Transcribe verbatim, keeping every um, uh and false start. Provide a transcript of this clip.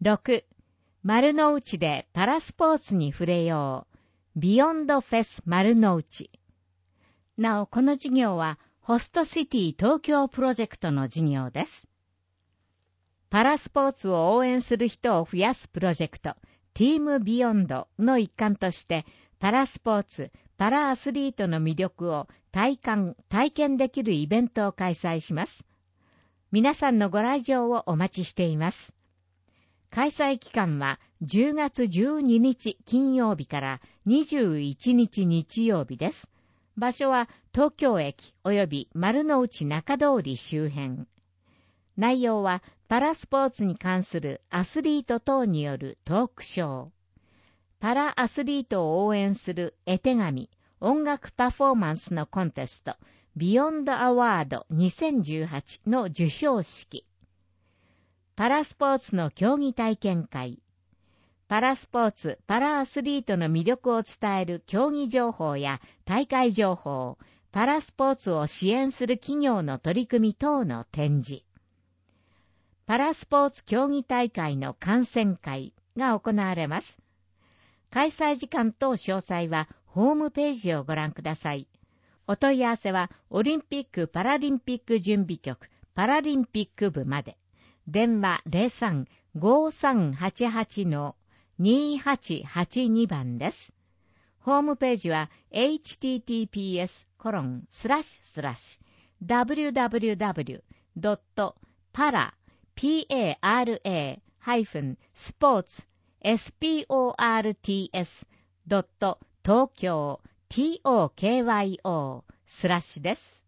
ろく、丸の内でパラスポーツに触れよう。ビヨンドフェス丸の内。なお、この事業は、ホストシティ東京プロジェクトの事業です。パラスポーツを応援する人を増やすプロジェクト、ティームビヨンドの一環として、パラスポーツ、パラアスリートの魅力を体感、体験できるイベントを開催します。皆さんのご来場をお待ちしています。開催期間はじゅうがつじゅうににち金曜日からにじゅういちにち日曜日です。場所は東京駅及び丸の内中通り周辺。内容はパラスポーツに関するアスリート等によるトークショー。パラアスリートを応援する絵手紙、音楽パフォーマンスのコンテスト、ビヨンドアワードにせんじゅうはちの授賞式。パラスポーツの競技体験会。パラスポーツ、パラアスリートの魅力を伝える競技情報や大会情報、パラスポーツを支援する企業の取り組み等の展示。パラスポーツ競技大会の観戦会が行われます。開催時間と詳細はホームページをご覧ください。お問い合わせはオリンピック・パラリンピック準備局パラリンピック部まで。電話 ゼロさん ごーさんはちはち にーはちはちに 番です。ホームページは エイチティーティーピーエスコロンスラッシュスラッシュダブリューダブリューダブリュードットパラピーエーアールエーハイフンスポーツエスピーオーアールティーエスドット東京 トーキョー スラッシュです。